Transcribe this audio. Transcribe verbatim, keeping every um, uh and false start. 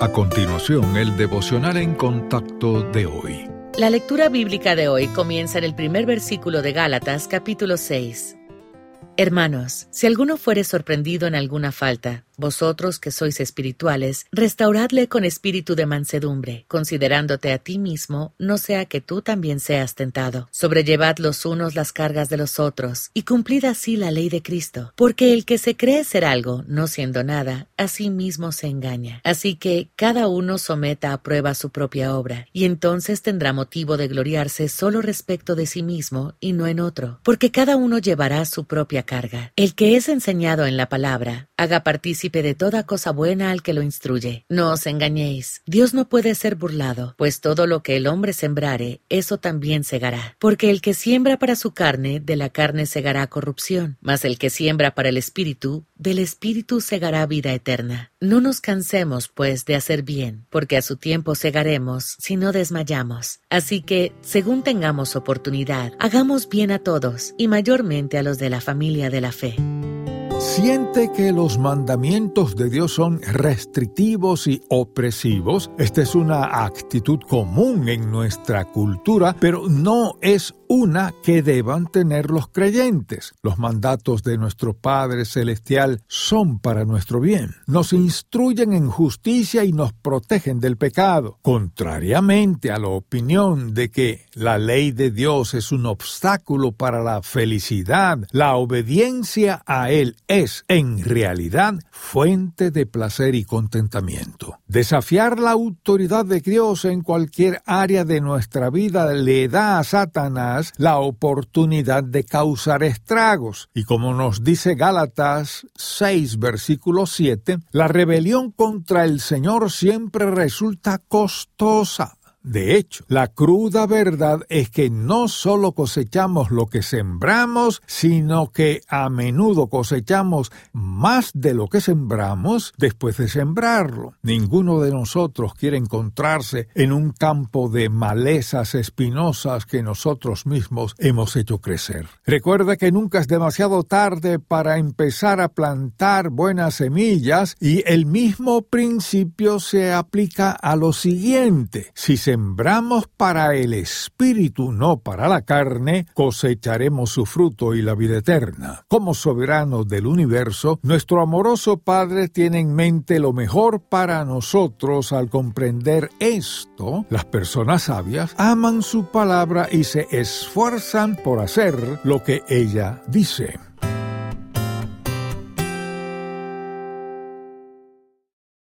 A continuación, el devocional en contacto de hoy. La lectura bíblica de hoy comienza en el primer versículo de Gálatas, capítulo seis. Hermanos, si alguno fuere sorprendido en alguna falta, vosotros que sois espirituales, restauradle con espíritu de mansedumbre, considerándote a ti mismo, no sea que tú también seas tentado. Sobrellevad los unos las cargas de los otros, y cumplid así la ley de Cristo. Porque el que se cree ser algo, no siendo nada, a sí mismo se engaña. Así que cada uno someta a prueba su propia obra, y entonces tendrá motivo de gloriarse solo respecto de sí mismo y no en otro, porque cada uno llevará su propia carga. El que es enseñado en la palabra, haga partícipe de toda cosa buena al que lo instruye. No os engañéis, Dios no puede ser burlado, pues todo lo que el hombre sembrare, eso también segará. Porque el que siembra para su carne, de la carne segará corrupción, mas el que siembra para el espíritu, del espíritu segará vida eterna. No nos cansemos, pues, de hacer bien, porque a su tiempo segaremos, si no desmayamos. Así que, según tengamos oportunidad, hagamos bien a todos, y mayormente a los de la familia de la fe. ¿Siente que los mandamientos de Dios son restrictivos y opresivos? Esta es una actitud común en nuestra cultura, pero no es una que deban tener los creyentes. Los mandatos de nuestro Padre Celestial son para nuestro bien. Nos instruyen en justicia y nos protegen del pecado. Contrariamente a la opinión de que la ley de Dios es un obstáculo para la felicidad, la obediencia a Él es, en realidad, fuente de placer y contentamiento. Desafiar la autoridad de Dios en cualquier área de nuestra vida le da a Satanás la oportunidad de causar estragos. Y como nos dice Gálatas seis, versículo siete, la rebelión contra el Señor siempre resulta costosa. De hecho, la cruda verdad es que no solo cosechamos lo que sembramos, sino que a menudo cosechamos más de lo que sembramos después de sembrarlo. Ninguno de nosotros quiere encontrarse en un campo de malezas espinosas que nosotros mismos hemos hecho crecer. Recuerda que nunca es demasiado tarde para empezar a plantar buenas semillas, y el mismo principio se aplica a lo siguiente: si se sembramos para el espíritu, no para la carne, cosecharemos su fruto y la vida eterna. Como soberano del universo, nuestro amoroso Padre tiene en mente lo mejor para nosotros. Al comprender esto, las personas sabias aman su palabra y se esfuerzan por hacer lo que ella dice.